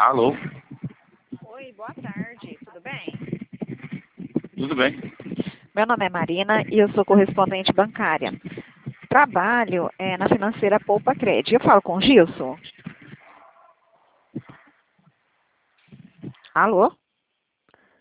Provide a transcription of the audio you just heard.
Alô? Oi, boa tarde, tudo bem? Tudo bem? Meu nome é Marina e eu sou correspondente bancária. Trabalho na financeira Poupa Cred. Eu falo com o Gilson? Alô?